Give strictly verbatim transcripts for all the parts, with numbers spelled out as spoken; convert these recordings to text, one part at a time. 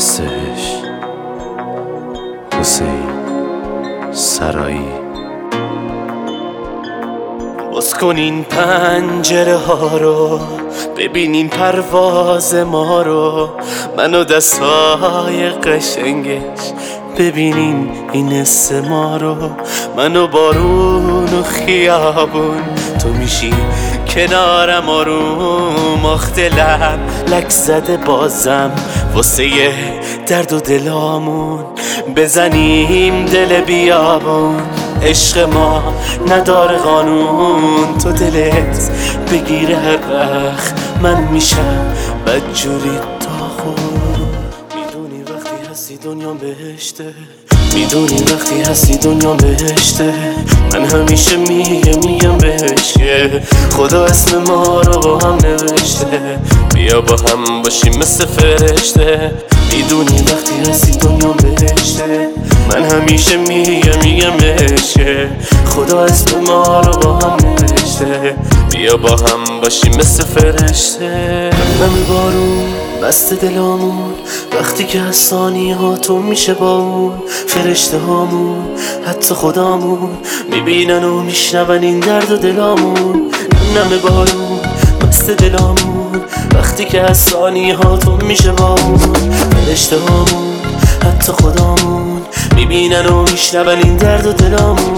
هستش. حسین سرایی. باز کنین پنجره ها رو، ببینین پرواز ما رو، منو دستای قشنگش ببینین این حس ما رو. منو بارون و خیابون، تو میشی کنارم آروم. آخ دلم لک زده بازم واسه درد و دلامون. بزنیم دل بیابون، عشق ما نداره قانون. تو دلت بگیره هر وقت من میشم بدجوری داغون. میدونی وقتی هستی دنیا بهشته، میدونی وقتی هستی دنیا بهشته. من همیشه میگم میگم بهش که خدا اسم ما رو با هم نوشته. بیا با هم باشیم مثل فرشته. میدونی وقتی هستی دنیا بهشته. من همیشه میگم میگم بهش که خدا اسم ما رو با هم نوشته. بیا با هم باشیم مثل فرشته. نمی بارون بست دلامون، وقتی که از ثانیه ها تو میشه با اون. فرشته هامون حتی خدامون میبینن و میشنون این درد و دلامون. نمی بارون بست دلامون، وقتی که از ثانیه ها تو میشه با اون. فرشته هامون حتی خدامون میبینن و میشنون این درد و دلامون.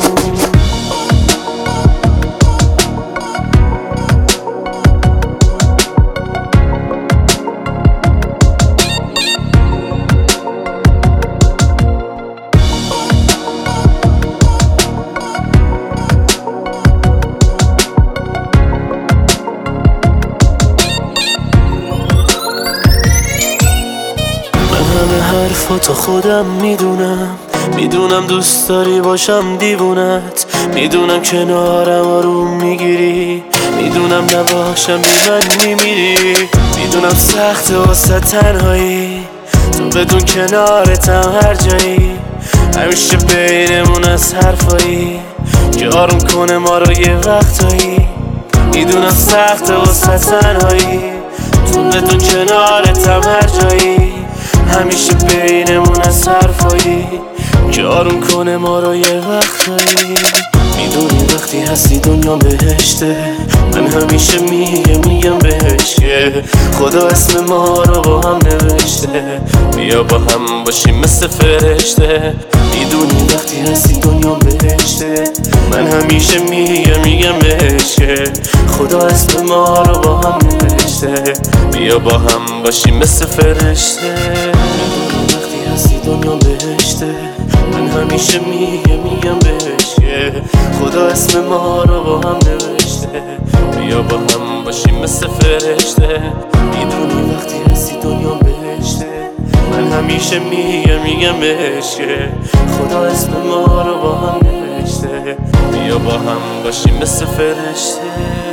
همه حرفاتو خودم میدونم، میدونم دوست داری باشم دیوونت. میدونم کنارم آروم میگیری، میدونم نباشم بی من میمیری. میدونم سخته واسه تنهایی، تو بدون کنارتم هر جایی. همیشه بینمون از حرفایی که آروم کنه ما رو یه وقتایی. میدونم سخته واسه تنهایی، تو بدون کنارتم هر جایی. همیشه بینمون از حرفایی که آروم کنه ما رو یه وقتایی. میدونی وقتی هستی دنیا بهشته. من همیشه میگم میگم بهش که خدا اسم ما رو با هم نوشته. بیا با هم باشیم مثل فرشته. میدونی وقتی هستی دنیا بهشته. من همیشه میگم میگم بهش که خدا اسم ما رو با هم نوشته. بیا با هم باشیم مثل فرشته. وقتی هستی دنیا بهشته. من همیشه میگم میگم بهش که خدا اسم ما رو با هم نوشته. بیا با هم باشیم مثل فرشته. میدونی وقتی هستی دنیا بهشته. من همیشه میگم میگم بهش که خدا اسم ما رو با هم نوشته. بیا با هم باشیم مثل فرشته.